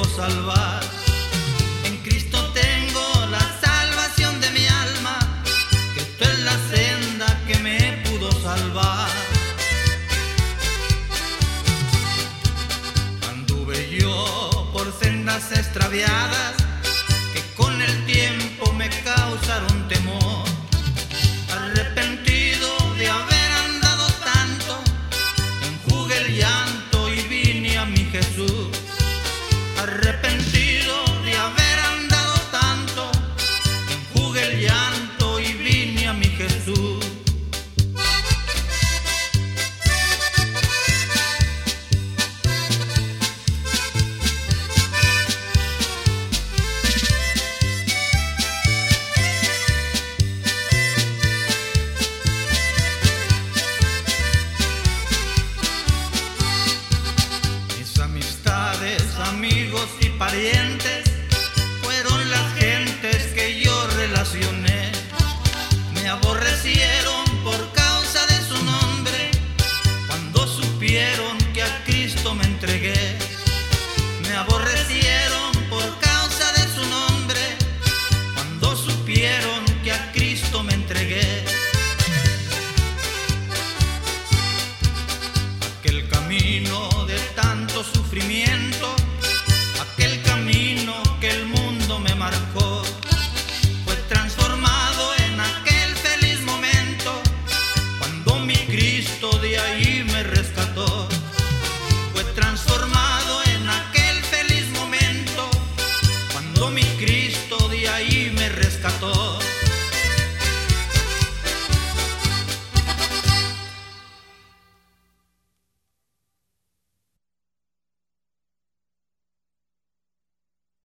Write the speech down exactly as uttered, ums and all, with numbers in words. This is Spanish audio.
salvar. En Cristo tengo la salvación de mi alma. Cristo es la senda que me pudo salvar. Anduve yo por sendas extraviadas que con el tiempo me causaron temor. Arrepentido de haber andado tanto, enjugué el llanto y vine a mi Jesús. Arrepentido de haber andado tanto, enjugué el llanto y vine a mi Jesús. Amigos y parientes fueron las gentes que yo relacioné. Me aborrecieron por causa de su nombre cuando supieron que a Cristo me entregué. Me aborrecieron por causa de su nombre cuando supieron que a Cristo me entregué. Aquel camino de tanto sufrimiento, aquel camino que el mundo me marcó, fue transformado en aquel feliz momento cuando mi Cristo de ahí me rescató. Fue transformado